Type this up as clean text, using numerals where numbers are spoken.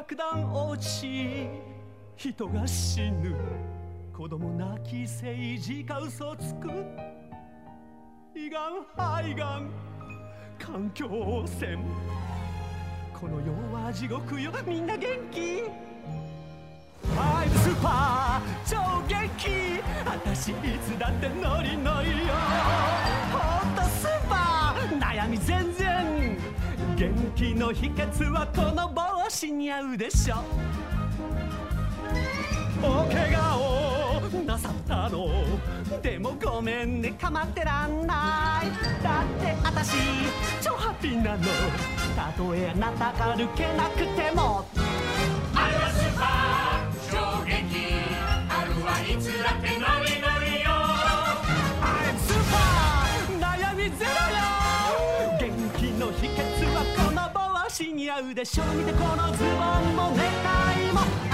爆弾落ち人が死ぬ子供泣き政治家嘘つく胃がん肺がん環境汚染この世は地獄よみんな元気ファイブスーパー超元気私いつだってノリノリよホットスーパー悩み全然元気の秘訣はこの帽子に合うでしょお怪我をなさったのでもごめんね構ってらんないだって私超ハッピーなのたとえあなたが歩けなくてもあるはスーパー超元気あるはいつだってノリノリよあれスーパー悩みゼロよ元気の秘訣はこの帽子に合うでしょ見てこのズボンもネクタイも